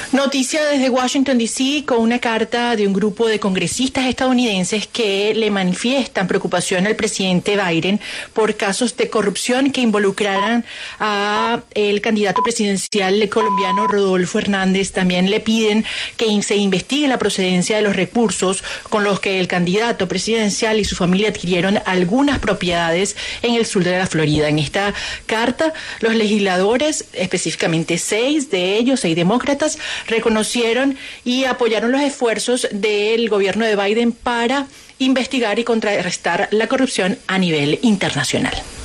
Noticia desde Washington, D.C., con una carta de un grupo de congresistas estadounidenses que le manifiestan preocupación al presidente Biden por casos de corrupción que involucraran a el candidato presidencial colombiano Rodolfo Hernández. También le piden que se investigue la procedencia de los recursos con los que el candidato presidencial y su familia adquirieron algunas propiedades en el sur de la Florida. En esta carta, los legisladores, específicamente 6 demócratas, reconocieron y apoyaron los esfuerzos del gobierno de Biden para investigar y contrarrestar la corrupción a nivel internacional.